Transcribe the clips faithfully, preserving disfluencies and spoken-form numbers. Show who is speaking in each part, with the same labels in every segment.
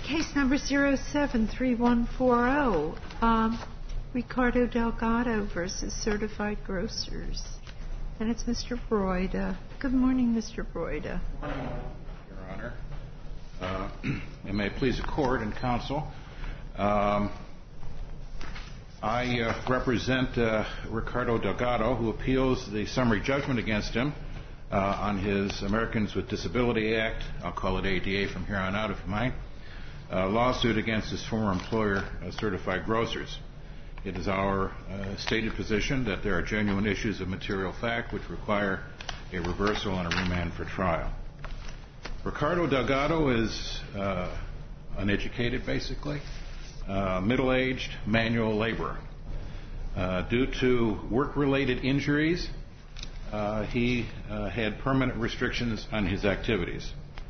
Speaker 1: Case number zero seven three one four zero, um, Ricardo Delgado versus Certified Grocers. And it's Mister Broida. Good morning, Mister Broida.
Speaker 2: Good morning, Your Honor. Uh, and may it please the Court and Counsel, um, I uh, represent uh, Ricardo Delgado, who appeals the summary judgment against him uh, on his Americans with Disability Act, I'll call it A D A from here on out if you mind, uh, lawsuit against his former employer, uh, Certified Grocers. It is our uh, stated position that there are genuine issues of material fact which require a reversal and a remand for trial. Ricardo Delgado is uh, uneducated, basically, uh, middle-aged manual laborer. Uh, due to work-related injuries, uh, he uh, had permanent restrictions on his activities.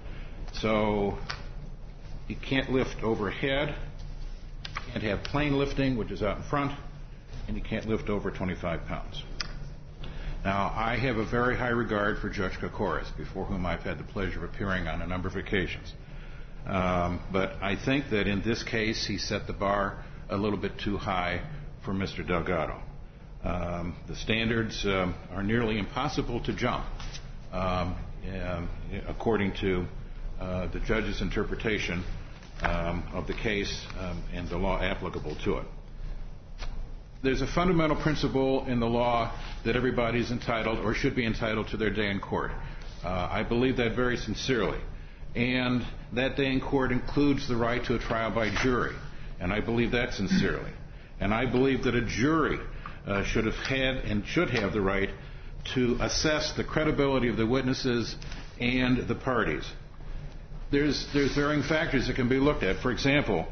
Speaker 2: So he can't lift overhead, can't have plane lifting, which is out in front, and he can't lift over twenty-five pounds. Now, I have a very high regard for Judge Koukouras, before whom I've had the pleasure of appearing on a number of occasions. Um, but I think that in this case, he set the bar a little bit too high for Mister Delgado. Um, the standards um, are nearly impossible to jump, um, um, according to uh, the judge's interpretation um, of the case um, and the law applicable to it. There's a fundamental principle in the law that everybody's entitled or should be entitled to their day in court. Uh, I believe that very sincerely. And that day in court includes the right to a trial by jury. And I believe that sincerely. And I believe that a jury uh, should have had and should have the right to assess the credibility of the witnesses and the parties. There's, there's varying factors that can be looked at. For example,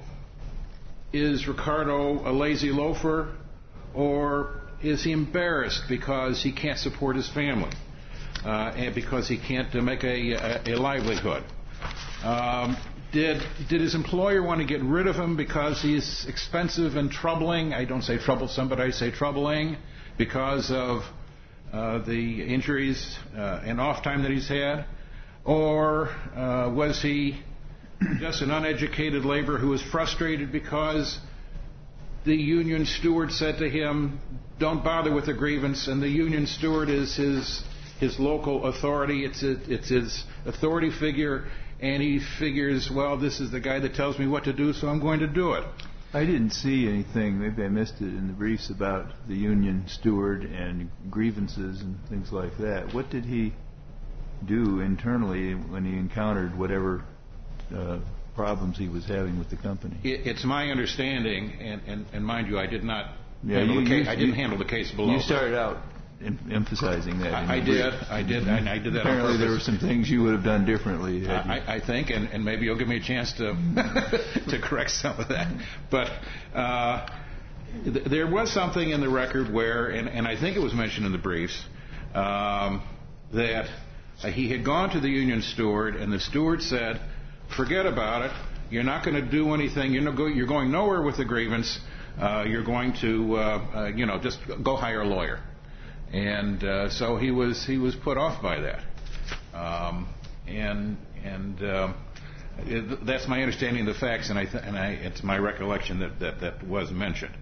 Speaker 2: is Ricardo a lazy loafer? Or is he embarrassed because he can't support his family uh, and because he can't uh, make a, a, a livelihood? Um, did, did his employer want to get rid of him because he's expensive and troubling? I don't say troublesome, but I say troubling because of uh, the injuries uh, and off time that he's had? Or uh, was he just an uneducated laborer who was frustrated because the union steward said to him, don't bother with the grievance, and the union steward is his his local authority, it's, a, it's his authority figure, and he figures, well, this is the guy that tells me what to do, so I'm going to do it.
Speaker 3: I didn't see anything, maybe I missed it in the briefs, about the union steward and grievances and things like that. What did he do internally when he encountered whatever uh, problems he was having with the company?
Speaker 2: It, it's my understanding, and, and, and mind you, I did not
Speaker 3: yeah,
Speaker 2: handle
Speaker 3: you,
Speaker 2: the case.
Speaker 3: You,
Speaker 2: I didn't
Speaker 3: you,
Speaker 2: handle the case below.
Speaker 3: You started out em- emphasizing that.
Speaker 2: I, I did.
Speaker 3: brief.
Speaker 2: I did. And I did that.
Speaker 3: Apparently,
Speaker 2: on
Speaker 3: there were some things you would have done differently.
Speaker 2: I, I think, and, and maybe you'll give me a chance to to correct some of that. But uh, th- there was something in the record where, and, and I think it was mentioned in the briefs, um, that uh, he had gone to the union steward, and the steward said, forget about it. You're not going to do anything. You're, no go, you're going nowhere with the grievance. Uh, you're going to, uh, uh, you know, just go hire a lawyer. And uh, so he was he was put off by that. Um, and and uh, it, that's my understanding of the facts, and I th- and I, it's my recollection that, that that was mentioned.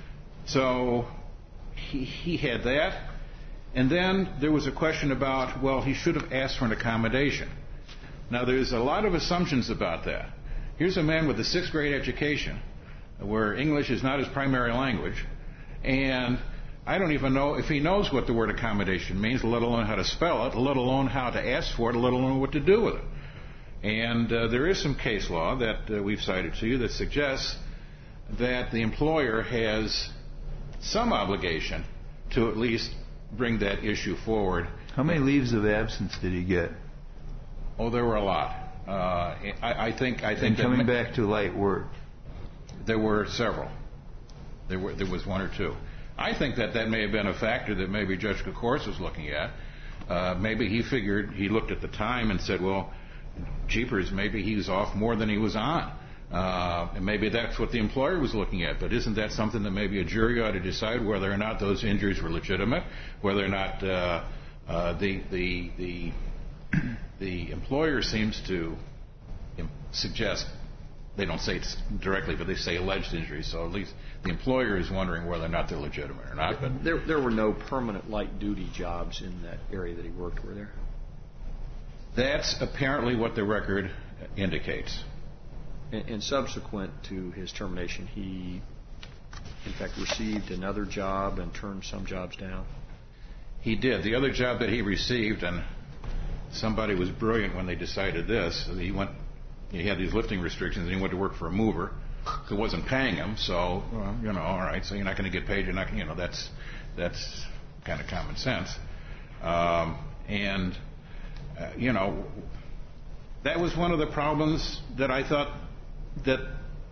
Speaker 2: So he he had that, and then there was a question about, well, he should have asked for an accommodation. Now, there's a lot of assumptions about that. Here's a man with a sixth grade education where English is not his primary language, and I don't even know if he knows what the word accommodation means, let alone how to spell it, let alone how to ask for it, let alone what to do with it. And uh, there is some case law that uh, we've cited to you that suggests that the employer has some obligation to at least bring that issue forward.
Speaker 3: How many leaves of absence did he get?
Speaker 2: Oh, there were a lot. Uh, I, I think. I think
Speaker 3: and coming
Speaker 2: that
Speaker 3: back to light work,
Speaker 2: there were several. There were. There was one or two. I think that that may have been a factor that maybe Judge Koukouras was looking at. Uh, maybe he figured, he looked at the time and said, well, jeepers, maybe he was off more than he was on. Uh, and maybe that's what the employer was looking at. But isn't that something that maybe a jury ought to decide, whether or not those injuries were legitimate, whether or not uh, uh, the the the the employer seems to suggest they don't say it directly, but they say alleged injuries. So at least the employer is wondering whether or not they're legitimate or not. But
Speaker 4: there, there were no permanent light duty jobs in that area that he worked, were there?
Speaker 2: That's apparently what the record indicates.
Speaker 4: And, and subsequent to his termination, he, in fact, received another job and turned some jobs down?
Speaker 2: He did. The other job that he received, and somebody was brilliant when they decided this, he went, he had these lifting restrictions, and he went to work for a mover who wasn't paying him. So, well, you know, all right, so you're not going to get paid. You're not, you know, that's that's kind of common sense. Um, and uh, you know, that was one of the problems that I thought that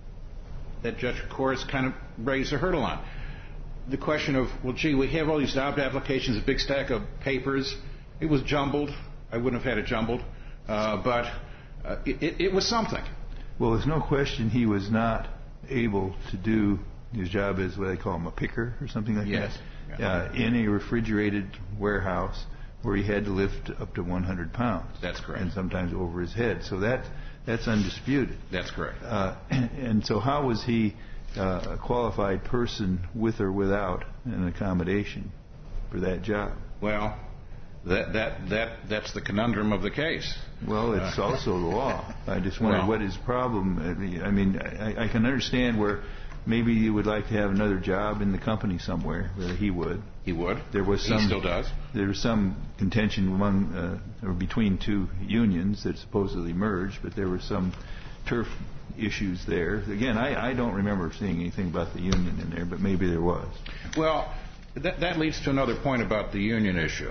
Speaker 2: that Judge Koris kind of raised a hurdle on. The question of, well, gee, we have all these job applications, a big stack of papers. It was jumbled. I wouldn't have had it jumbled, uh, but uh, it, it was something.
Speaker 3: Well, there's no question he was not able to do his job as what they call him, a picker or something like
Speaker 2: yes.
Speaker 3: that,
Speaker 2: yeah.
Speaker 3: uh, in a refrigerated warehouse where he had to lift up to one hundred pounds.
Speaker 2: That's correct.
Speaker 3: And sometimes over his head. So that that's undisputed.
Speaker 2: That's correct.
Speaker 3: Uh, and so how was he uh, a qualified person with or without an accommodation for that job?
Speaker 2: Well, that that that that's the conundrum of the case.
Speaker 3: Well, it's
Speaker 2: uh,
Speaker 3: also the law. I just wonder
Speaker 2: well,
Speaker 3: what his problem. I mean, I, I can understand where maybe you would like to have another job in the company somewhere. Where he would.
Speaker 2: He would.
Speaker 3: There was some.
Speaker 2: He still does.
Speaker 3: There was some contention among uh, or between two unions that supposedly merged, but there were some turf issues there. Again, I, I don't remember seeing anything about the union in there, but maybe there was.
Speaker 2: Well, that that leads to another point about the union issue.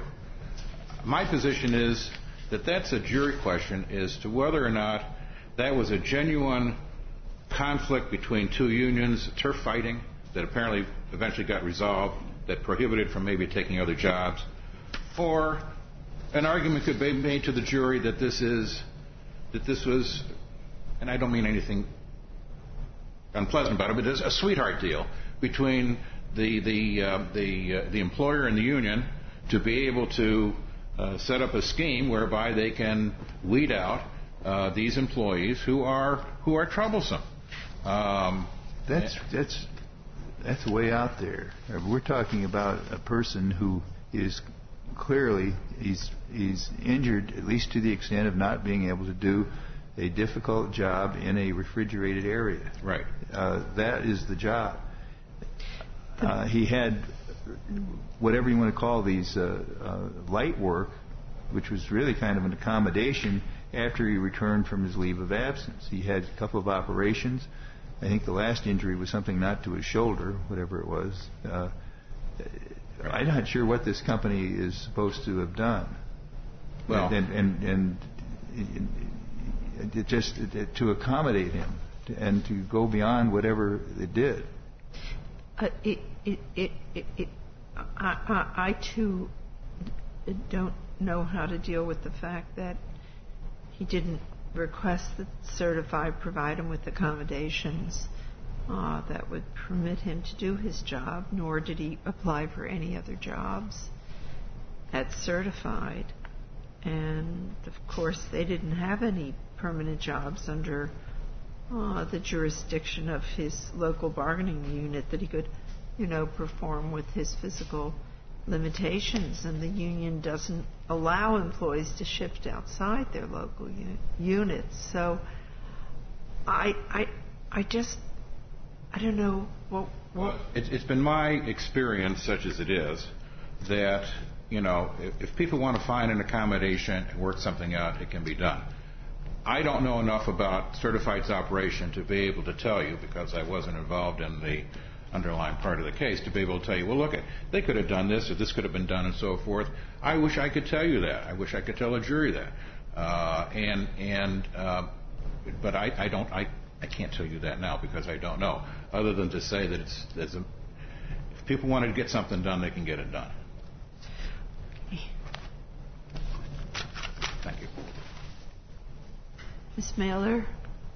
Speaker 2: My position is that that's a jury question as to whether or not that was a genuine conflict between two unions, turf fighting that apparently eventually got resolved, that prohibited from maybe taking other jobs, or an argument could be made to the jury that this is, that this was, and I don't mean anything unpleasant about it, but it's a sweetheart deal between the the uh, the uh, the employer and the union to be able to uh, set up a scheme whereby they can weed out uh, these employees who are who are troublesome. Um,
Speaker 3: that's that's that's way out there. We're talking about a person who is clearly he's he's injured, at least to the extent of not being able to do a difficult job in a refrigerated area.
Speaker 2: Right.
Speaker 3: Uh, that is the job. Uh, he had whatever you want to call these uh, uh, light work, which was really kind of an accommodation after he returned from his leave of absence. He had a couple of operations. I think the last injury was something not to his shoulder, whatever it was. Uh, I'm not sure what this company is supposed to have done.
Speaker 2: Well,
Speaker 3: and and, and, and it just it, to accommodate him and to go beyond whatever it did.
Speaker 1: Uh, it, it, it, it, it, I, I, I too don't know how to deal with the fact that he didn't request that Certified provide him with accommodations uh, that would permit him to do his job, nor did he apply for any other jobs at Certified. And, of course, they didn't have any permanent jobs under uh, the jurisdiction of his local bargaining unit that he could, you know, perform with his physical limitations. And the union doesn't allow employees to shift outside their local u- units. So I, I, I just, I don't know what. what
Speaker 2: well, it's, it's been my experience, such as it is, that you know, if, if people want to find an accommodation and work something out, it can be done. I don't know enough about Certified's operation to be able to tell you, because I wasn't involved in the underlying part of the case, to be able to tell you, well, look, they could have done this, or this could have been done, and so forth. I wish I could tell you that. I wish I could tell a jury that. Uh, and and uh, but I, I don't. I, I can't tell you that now because I don't know. Other than to say that it's, there's a, if people want to get something done, they can get it done. Thank you.
Speaker 1: Miz Mailer.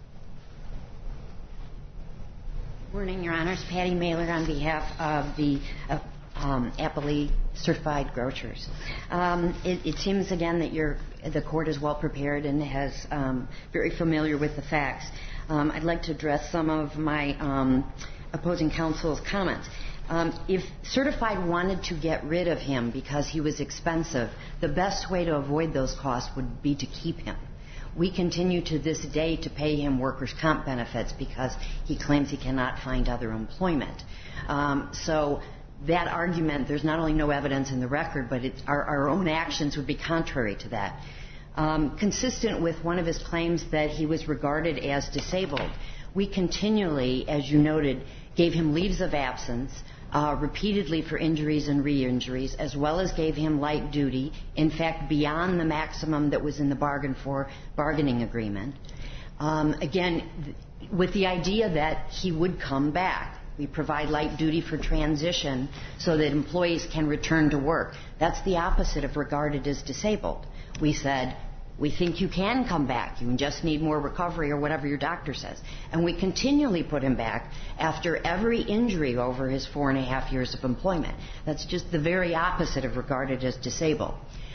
Speaker 5: Morning, Your Honors. Patty Mailer on behalf of the uh, um, Applee Certified Grocers. Um, it, it seems again that you're, the court is well prepared and has um, very familiar with the facts. Um, I'd like to address some of my um, opposing counsel's comments. Um, if Certified wanted to get rid of him because he was expensive, the best way to avoid those costs would be to keep him. We continue to this day to pay him workers' comp benefits because he claims he cannot find other employment. Um, so that argument, there's not only no evidence in the record, but it's, our, our own actions would be contrary to that. Um, consistent with one of his claims that he was regarded as disabled, we continually, as you noted, gave him leaves of absence, Uh, repeatedly for injuries and re-injuries, as well as gave him light duty, in fact, beyond the maximum that was in the bargain for bargaining agreement. Um, again, th- with the idea that he would come back. We provide light duty for transition so that employees can return to work. That's the opposite of regarded as disabled. We said, we think you can come back. You just need more recovery or whatever your doctor says. And we continually put him back after every injury over his four and a half years of employment. That's just the very opposite of regarded as disabled.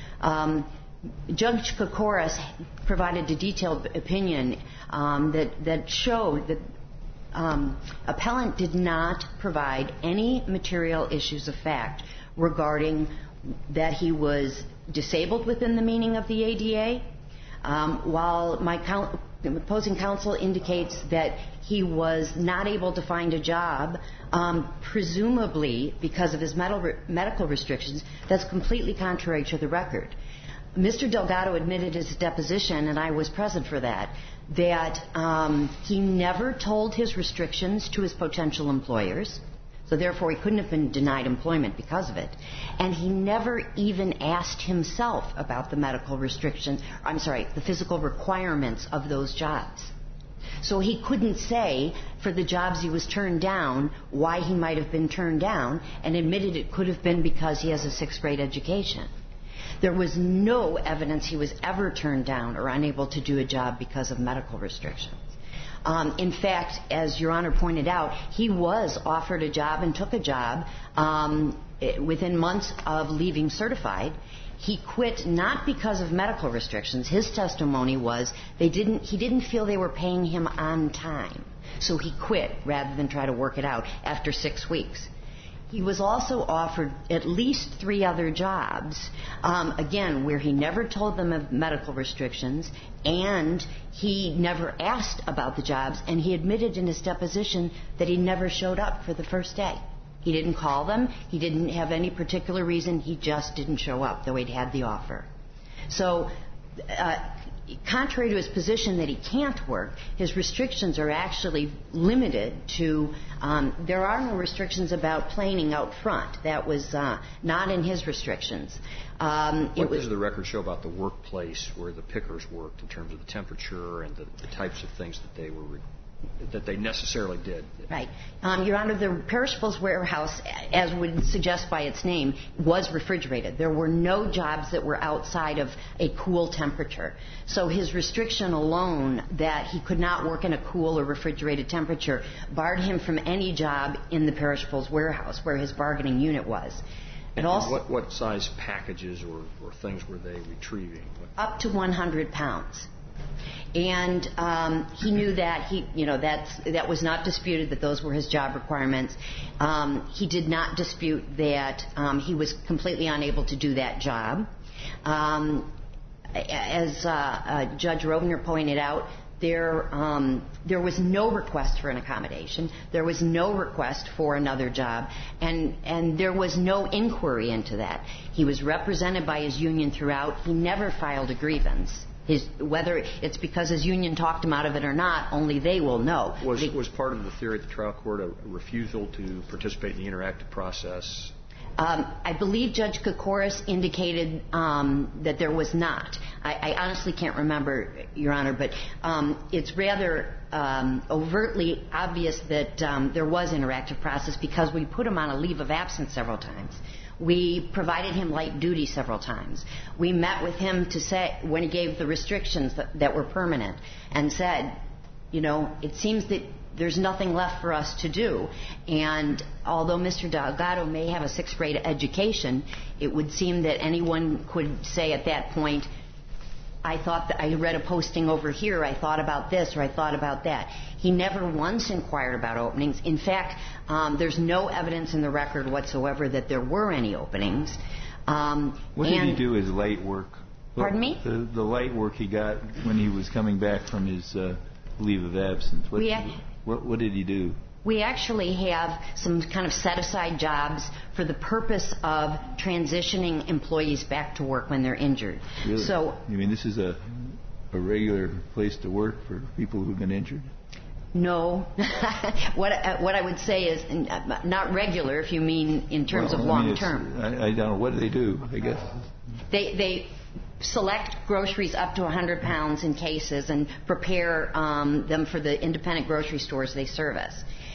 Speaker 5: Um, Judge Kokoris provided a detailed opinion um, that, that showed that um, appellant did not provide any material issues of fact regarding that he was disabled within the meaning of the A D A. Um, while my count, opposing counsel indicates that he was not able to find a job, um, presumably because of his medical, medical restrictions, that's completely contrary to the record. Mister Delgado admitted his deposition, and I was present for that, that um, he never told his restrictions to his potential employers. So therefore, he couldn't have been denied employment because of it. And he never even asked himself about the medical restrictions, I'm sorry, the physical requirements of those jobs. So he couldn't say for the jobs he was turned down why he might have been turned down, and admitted it could have been because he has a sixth grade education. There was no evidence he was ever turned down or unable to do a job because of medical restrictions. Um, in fact, as Your Honor pointed out, he was offered a job and took a job um, within months of leaving Certified. He quit not because of medical restrictions. His testimony was they didn't. He didn't feel they were paying him on time, so he quit rather than try to work it out after six weeks. He was also offered at least three other jobs, um, again, where he never told them of medical restrictions, and he never asked about the jobs, and he admitted in his deposition that he never showed up for the first day. He didn't call them. He didn't have any particular reason. He just didn't show up, though he'd had the offer. So, uh, contrary to his position that he can't work, his restrictions are actually limited to, um, there are no restrictions about planing out front. That was uh, not in his restrictions. Um,
Speaker 4: what it was, does the record show about the workplace where the pickers worked in terms of the temperature and the, the types of things that they were re- that they necessarily did?
Speaker 5: Right. Um, Your Honor, the perishables warehouse, as would suggest by its name, was refrigerated. There were no jobs that were outside of a cool temperature. So his restriction alone that he could not work in a cool or refrigerated temperature barred him from any job in the perishables warehouse where his bargaining unit was.
Speaker 4: And also, what, what size packages or, or things were they retrieving?
Speaker 5: Up to one hundred pounds. And um, he knew that he, you know, that's, that was not disputed, that those were his job requirements. Um, he did not dispute that um, he was completely unable to do that job. Um, as uh, uh, Judge Rovner pointed out, there um, there was no request for an accommodation. There was no request for another job, and and there was no inquiry into that. He was represented by his union throughout. He never filed a grievance. His, whether it's because his union talked him out of it or not, only they will know.
Speaker 4: Was,
Speaker 5: the,
Speaker 4: was part of the theory at the trial court a refusal to participate in the interactive process?
Speaker 5: Um, I believe Judge Kokoris indicated um, that there was not. I, I honestly can't remember, Your Honor, but um, it's rather um, overtly obvious that um, there was interactive process because we put him on a leave of absence several times. We provided him light duty several times. We met with him to say, when he gave the restrictions that, that were permanent, and said, you know, it seems that there's nothing left for us to do. And although Mister Delgado may have a sixth grade education, it would seem that anyone could say at that point, I thought that I read a posting over here, I thought about this, or I thought about that. He never once inquired about openings. In fact, um, there's no evidence in the record whatsoever that there were any openings. Um,
Speaker 3: what did he do as light work?
Speaker 5: Pardon me?
Speaker 3: The, the light work he got when he was coming back from his uh, leave of absence. What,
Speaker 5: ac-
Speaker 3: what, what did he do?
Speaker 5: We actually have some kind of set-aside jobs for the purpose of transitioning employees back to work when they're injured.
Speaker 3: Really?
Speaker 5: So,
Speaker 3: you mean this is a, a regular place to work for people who've been injured?
Speaker 5: No. what uh, what I would say is uh, not regular, if you mean in terms
Speaker 3: well,
Speaker 5: of
Speaker 3: I mean,
Speaker 5: long term.
Speaker 3: I, I don't know. What do they do, I guess?
Speaker 5: They they select groceries up to one hundred pounds in cases and prepare um, them for the independent grocery stores they service.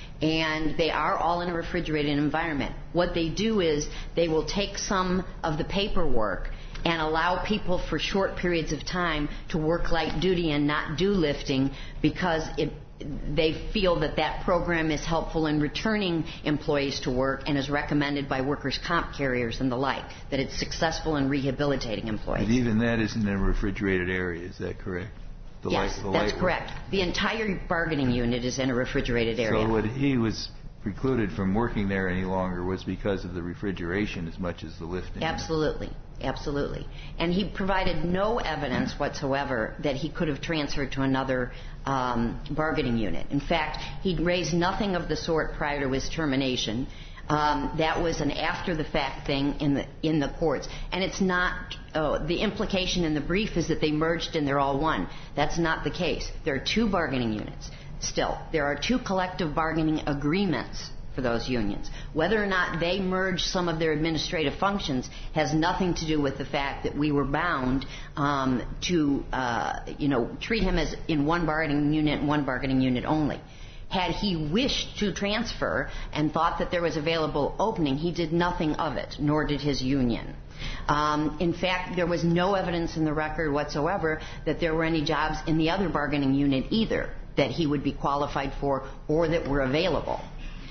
Speaker 5: And they are all in a refrigerated environment. What they do is they will take some of the paperwork and allow people for short periods of time to work light duty and not do lifting because it, they feel that that program is helpful in returning employees to work and is recommended by workers' comp carriers and the like, that it's successful in rehabilitating employees.
Speaker 3: And even that isn't in a refrigerated area, is that correct? The
Speaker 5: yes,
Speaker 3: light, the
Speaker 5: that's
Speaker 3: light
Speaker 5: correct.
Speaker 3: work.
Speaker 5: The entire bargaining unit is in a refrigerated area.
Speaker 3: So what he was precluded from working there any longer was because of the refrigeration as much as the lifting?
Speaker 5: Absolutely. Absolutely. And he provided no evidence whatsoever that he could have transferred to another um, bargaining unit. In fact, he'd raised nothing of the sort prior to his termination. Um, that was an after-the-fact thing in the in the courts. And it's not, oh, the implication in the brief is that they merged and they're all one. That's not the case. There are two bargaining units still. There are two collective bargaining agreements for those unions. Whether or not they merge some of their administrative functions has nothing to do with the fact that we were bound um, to, uh, you know, treat him as in one bargaining unit and one bargaining unit only. Had he wished to transfer and thought that there was available opening, he did nothing of it, nor did his union. Um, in fact, there was no evidence in the record whatsoever that there were any jobs in the other bargaining unit either that he would be qualified for or that were available.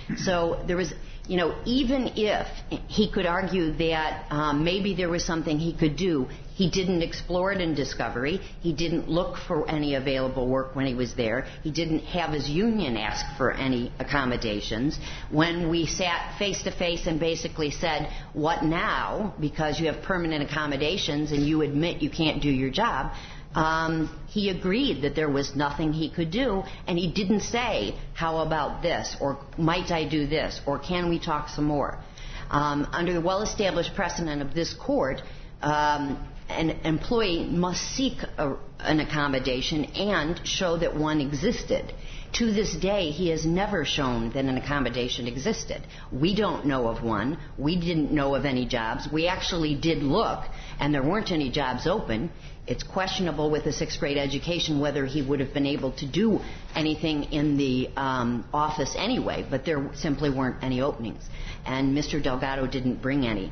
Speaker 5: So there was, you know, even if he could argue that um, maybe there was something he could do, he didn't explore it in discovery. He didn't look for any available work when he was there. He didn't have his union ask for any accommodations. When we sat face to face and basically said, what now? Because you have permanent accommodations and you admit you can't do your job. Um, he agreed that there was nothing he could do, and he didn't say, how about this, or might I do this, or can we talk some more? Um, under the well-established precedent of this court, um, an employee must seek a, an accommodation and show that one existed. To this day, he has never shown that an accommodation existed. We don't know of one. We didn't know of any jobs. We actually did look, and there weren't any jobs open. It's questionable with a sixth grade education whether he would have been able to do anything in the um, office anyway, but there simply weren't any openings. And Mister Delgado didn't bring any.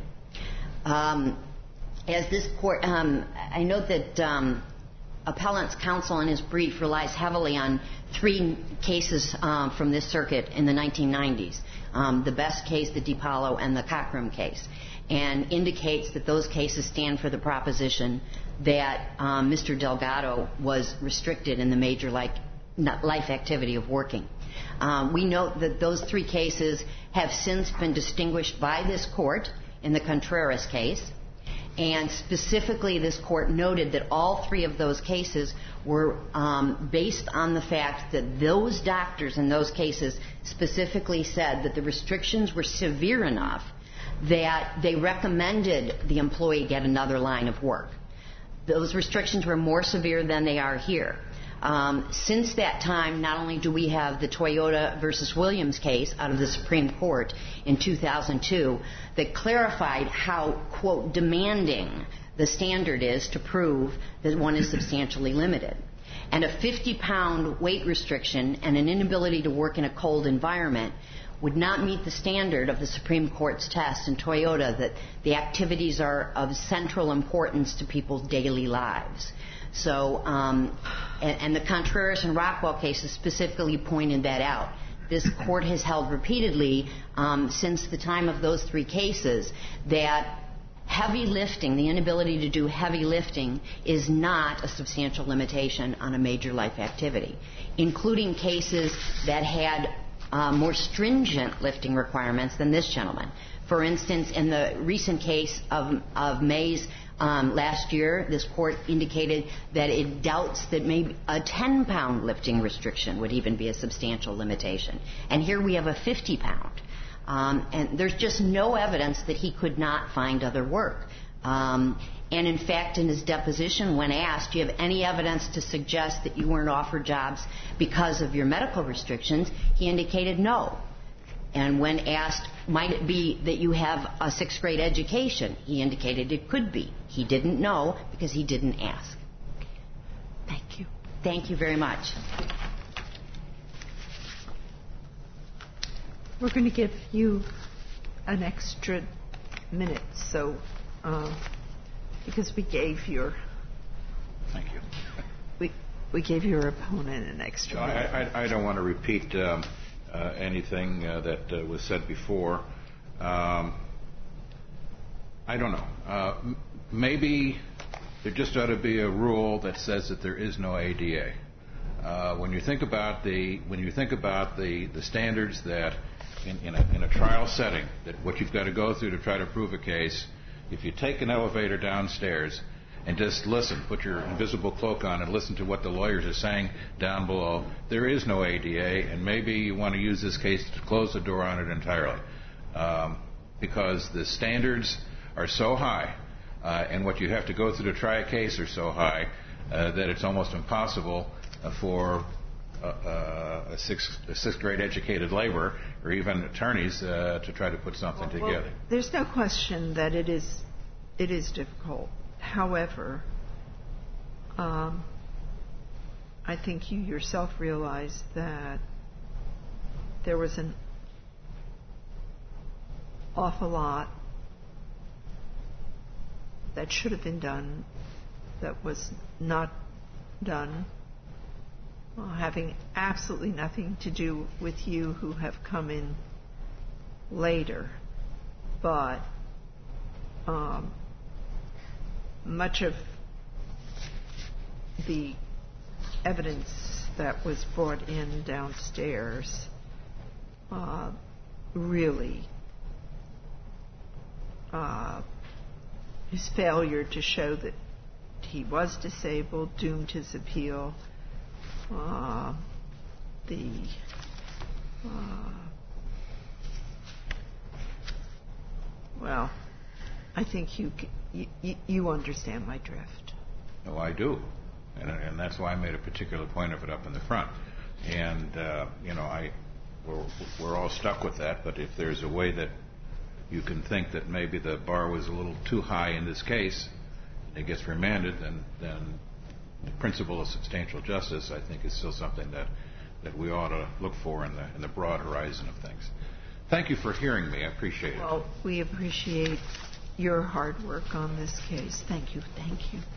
Speaker 5: Um, as this court, um, I note that um, appellant's counsel in his brief relies heavily on three cases um, from this circuit in the nineteen nineties. Um, the Best case, the DiPaolo, and the Cockrum case, and indicates that those cases stand for the proposition that um, Mister Delgado was restricted in the major life, life activity of working. Um, we note that those three cases have since been distinguished by this court in the Contreras case, and specifically this court noted that all three of those cases were um, based on the fact that those doctors in those cases specifically said that the restrictions were severe enough that they recommended the employee get another line of work. Those restrictions were more severe than they are here. Um, since that time, not only do we have the Toyota versus Williams case out of the Supreme Court in two thousand two that clarified how, quote, demanding the standard is to prove that one is substantially limited. And a fifty pound weight restriction and an inability to work in a cold environment would not meet the standard of the Supreme Court's test in Toyota that the activities are of central importance to people's daily lives. So, um, and, and the Contreras and Rockwell cases specifically pointed that out. This court has held repeatedly um, since the time of those three cases that heavy lifting, the inability to do heavy lifting, is not a substantial limitation on a major life activity, including cases that had uh, more stringent lifting requirements than this gentleman. For instance, in the recent case of, of Mays um, last year, this court indicated that it doubts that maybe a ten-pound lifting restriction would even be a substantial limitation. And here we have a fifty-pound. Um, and there's just no evidence that he could not find other work. Um, and in fact, in his deposition, when asked, do you have any evidence to suggest that you weren't offered jobs because of your medical restrictions, he indicated no. And when asked, might it be that you have a sixth grade education, he indicated it could be. He didn't know because he didn't ask.
Speaker 1: Thank you.
Speaker 5: Thank you very much.
Speaker 1: We're going to give you an extra minute, so uh, because we gave your
Speaker 2: Thank you.
Speaker 1: we we gave your opponent an extra
Speaker 2: No,
Speaker 1: minute.
Speaker 2: I, I, I don't want to repeat um, uh, anything uh, that uh, was said before. Um, I don't know. Uh, m- maybe there just ought to be a rule that says that there is no A D A. Uh, when you think about the when you think about the, the standards that in, in, a, in a trial setting, that what you've got to go through to try to prove a case, if you take an elevator downstairs and just listen, put your invisible cloak on and listen to what the lawyers are saying down below, there is no A D A, and maybe you want to use this case to close the door on it entirely. Um, because the standards are so high, uh, and what you have to go through to try a case are so high, uh, that it's almost impossible uh, for uh, uh, a, sixth, a sixth grade educated laborer or even attorneys uh, to try to put something
Speaker 1: Well,
Speaker 2: together.
Speaker 1: there's no question that it is it is difficult. However, um, I think you yourself realize that there was an awful lot that should have been done that was not done, uh, having absolutely nothing to do with you who have come in later. But um, much of the evidence that was brought in downstairs uh, really uh, his failure to show that he was disabled doomed his appeal. Uh, the uh, well, I think you, you you understand my drift.
Speaker 2: No, I do, and, and that's why I made a particular point of it up in the front. And uh, you know, I we're, we're all stuck with that. But if there's a way that you can think that maybe the bar was a little too high in this case, it gets remanded, then then the principle of substantial justice, I think, is still something that, that we ought to look for in the in the broad horizon of things. Thank you for hearing me. I appreciate it.
Speaker 1: Well, we appreciate your hard work on this case. Thank you. Thank you.